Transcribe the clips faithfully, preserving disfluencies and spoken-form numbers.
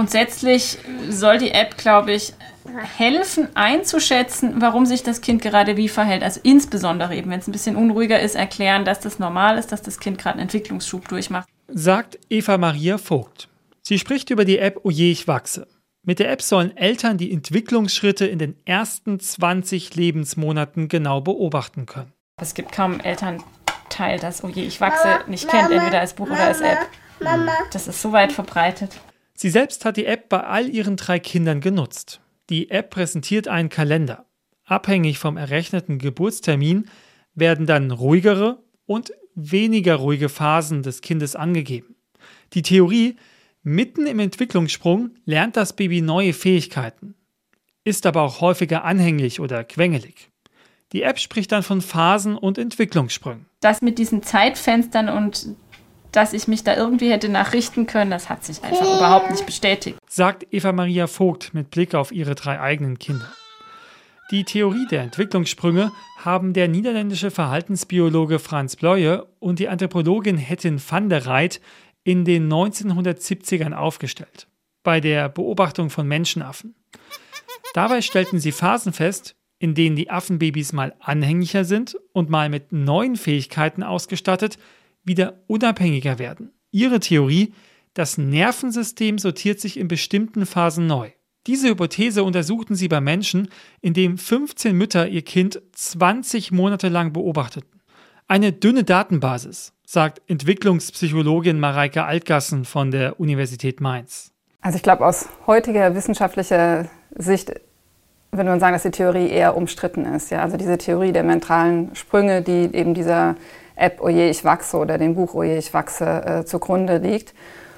Grundsätzlich soll die App, glaube ich, helfen einzuschätzen, warum sich das Kind gerade wie verhält. Also insbesondere eben, wenn es ein bisschen unruhiger ist, erklären, dass das normal ist, dass das Kind gerade einen Entwicklungsschub durchmacht. Sagt Eva Maria Vogt. Sie spricht über die App Oje, ich wachse. Mit der App sollen Eltern die Entwicklungsschritte in den ersten zwanzig Lebensmonaten genau beobachten können. Es gibt kaum Elternteil, das Oje, ich wachse nicht kennt, entweder als Buch oder als App. Das ist so weit verbreitet. Sie selbst hat die App bei all ihren drei Kindern genutzt. Die App präsentiert einen Kalender. Abhängig vom errechneten Geburtstermin werden dann ruhigere und weniger ruhige Phasen des Kindes angegeben. Die Theorie: Mitten im Entwicklungssprung lernt das Baby neue Fähigkeiten, ist aber auch häufiger anhänglich oder quengelig. Die App spricht dann von Phasen und Entwicklungssprüngen. Das mit diesen Zeitfenstern und dass ich mich da irgendwie hätte nachrichten können, das hat sich einfach überhaupt nicht bestätigt. Sagt Eva Maria Vogt mit Blick auf ihre drei eigenen Kinder. Die Theorie der Entwicklungssprünge haben der niederländische Verhaltensbiologe Frans Bleuer und die Anthropologin Hettin van der Reyt in den neunzehnhundertsiebzigern aufgestellt, bei der Beobachtung von Menschenaffen. Dabei stellten sie Phasen fest, in denen die Affenbabys mal anhänglicher sind und mal mit neuen Fähigkeiten ausgestattet, wieder unabhängiger werden. Ihre Theorie: Das Nervensystem sortiert sich in bestimmten Phasen neu. Diese Hypothese untersuchten sie bei Menschen, indem fünfzehn Mütter ihr Kind zwanzig Monate lang beobachteten. Eine dünne Datenbasis, sagt Entwicklungspsychologin Mareike Altgassen von der Universität Mainz. Also ich glaube, aus heutiger wissenschaftlicher Sicht würde man sagen, dass die Theorie eher umstritten ist. Ja? Also diese Theorie der mentalen Sprünge, die eben dieser App Oje, ich wachse oder dem Buch Oje, ich wachse äh, zugrunde liegt.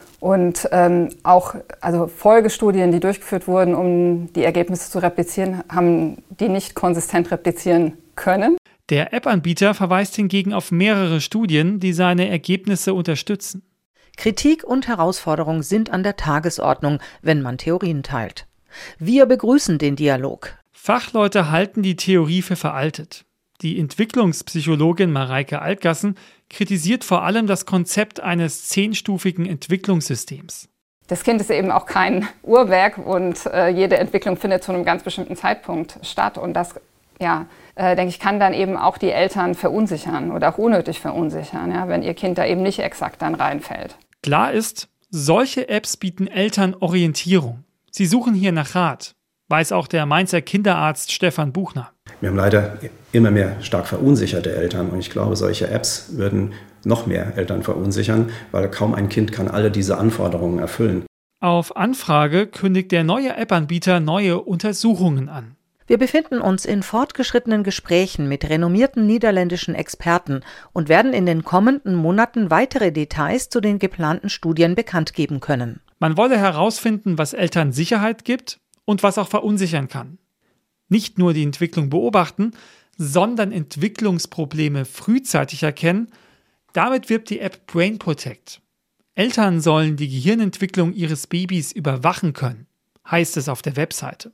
Und ähm, auch also Folgestudien, die durchgeführt wurden, um die Ergebnisse zu replizieren, haben die nicht konsistent replizieren können. Der App-Anbieter verweist hingegen auf mehrere Studien, die seine Ergebnisse unterstützen. Kritik und Herausforderung sind an der Tagesordnung, wenn man Theorien teilt. Wir begrüßen den Dialog. Fachleute halten die Theorie für veraltet. Die Entwicklungspsychologin Mareike Altgassen kritisiert vor allem das Konzept eines zehnstufigen Entwicklungssystems. Das Kind ist eben auch kein Uhrwerk und äh, jede Entwicklung findet zu einem ganz bestimmten Zeitpunkt statt. Und das, ja, äh, denke ich, kann dann eben auch die Eltern verunsichern oder auch unnötig verunsichern, ja, wenn ihr Kind da eben nicht exakt dann reinfällt. Klar ist, solche Apps bieten Eltern Orientierung. Sie suchen hier nach Rat, weiß auch der Mainzer Kinderarzt Stefan Buchner. Wir haben leider immer mehr stark verunsicherte Eltern und ich glaube, solche Apps würden noch mehr Eltern verunsichern, weil kaum ein Kind kann alle diese Anforderungen erfüllen. Auf Anfrage kündigt der neue App-Anbieter neue Untersuchungen an. Wir befinden uns in fortgeschrittenen Gesprächen mit renommierten niederländischen Experten und werden in den kommenden Monaten weitere Details zu den geplanten Studien bekannt geben können. Man wolle herausfinden, was Eltern Sicherheit gibt und was auch verunsichern kann. Nicht nur die Entwicklung beobachten, sondern Entwicklungsprobleme frühzeitig erkennen. Damit wirbt die App Brain Protect. Eltern sollen die Gehirnentwicklung ihres Babys überwachen können, heißt es auf der Webseite.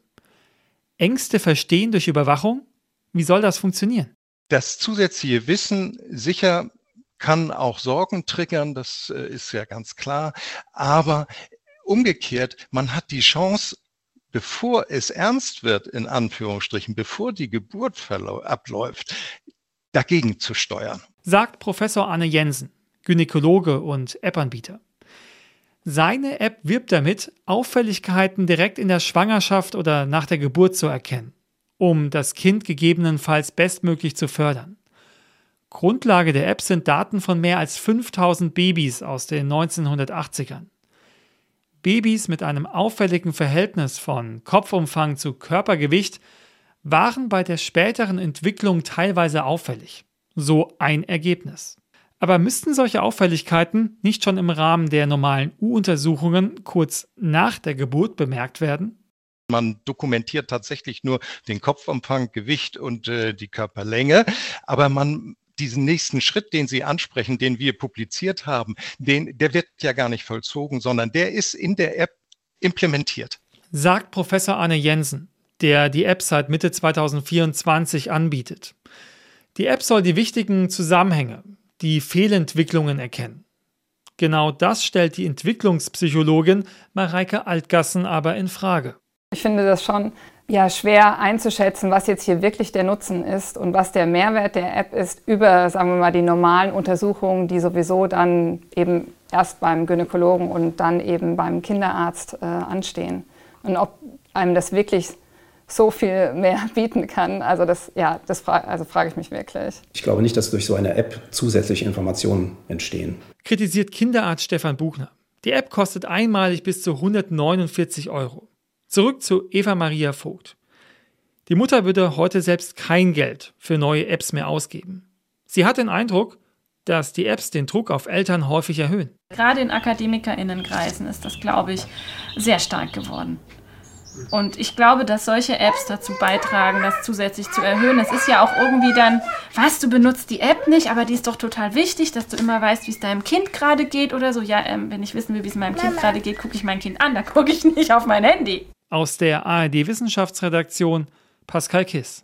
Ängste verstehen durch Überwachung? Wie soll das funktionieren? Das zusätzliche Wissen sicher kann auch Sorgen triggern, das ist ja ganz klar. Aber umgekehrt, man hat die Chance, bevor es ernst wird, in Anführungsstrichen, bevor die Geburt verlau- abläuft, dagegen zu steuern. Sagt Professor Arne Jensen, Gynäkologe und App-Anbieter. Seine App wirbt damit, Auffälligkeiten direkt in der Schwangerschaft oder nach der Geburt zu erkennen, um das Kind gegebenenfalls bestmöglich zu fördern. Grundlage der App sind Daten von mehr als fünftausend Babys aus den neunzehnhundertachtzigern. Babys mit einem auffälligen Verhältnis von Kopfumfang zu Körpergewicht waren bei der späteren Entwicklung teilweise auffällig. So ein Ergebnis. Aber müssten solche Auffälligkeiten nicht schon im Rahmen der normalen U-Untersuchungen kurz nach der Geburt bemerkt werden? Man dokumentiert tatsächlich nur den Kopfumfang, Gewicht und äh, die Körperlänge, aber man diesen nächsten Schritt, den Sie ansprechen, den wir publiziert haben, den, der wird ja gar nicht vollzogen, sondern der ist in der App implementiert. Sagt Professor Arne Jensen, der die App seit Mitte zweitausendvierundzwanzig anbietet. Die App soll die wichtigen Zusammenhänge, die Fehlentwicklungen erkennen. Genau das stellt die Entwicklungspsychologin Mareike Altgassen aber in Frage. Ich finde das schon ja, schwer einzuschätzen, was jetzt hier wirklich der Nutzen ist und was der Mehrwert der App ist über, sagen wir mal, die normalen Untersuchungen, die sowieso dann eben erst beim Gynäkologen und dann eben beim Kinderarzt äh, anstehen. Und ob einem das wirklich so viel mehr bieten kann, also das, ja, das fra- also frage ich mich wirklich. Ich glaube nicht, dass durch so eine App zusätzliche Informationen entstehen. Kritisiert Kinderarzt Stefan Buchner. Die App kostet einmalig bis zu hundertneunundvierzig Euro. Zurück zu Eva-Maria Vogt. Die Mutter würde heute selbst kein Geld für neue Apps mehr ausgeben. Sie hat den Eindruck, dass die Apps den Druck auf Eltern häufig erhöhen. Gerade in AkademikerInnenkreisen ist das, glaube ich, sehr stark geworden. Und ich glaube, dass solche Apps dazu beitragen, das zusätzlich zu erhöhen. Es ist ja auch irgendwie dann, was, du benutzt die App nicht, aber die ist doch total wichtig, dass du immer weißt, wie es deinem Kind gerade geht oder so. Ja, ähm, wenn ich wissen will, wie es meinem Kind gerade geht, gucke ich mein Kind an, da gucke ich nicht auf mein Handy. Aus der A R D-Wissenschaftsredaktion Pascal Kiss.